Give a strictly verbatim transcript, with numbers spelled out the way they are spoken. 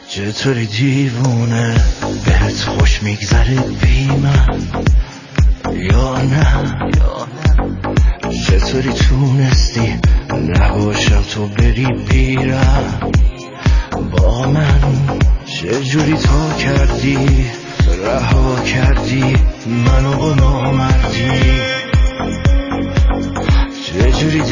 چطوری دیوونه بهت خوش میگذره بی من یا نه؟ چطوری تونستی نباشم تو بری بیرم با من؟ چجوری تو کردی رها کردی منو با نامردی؟ چجوری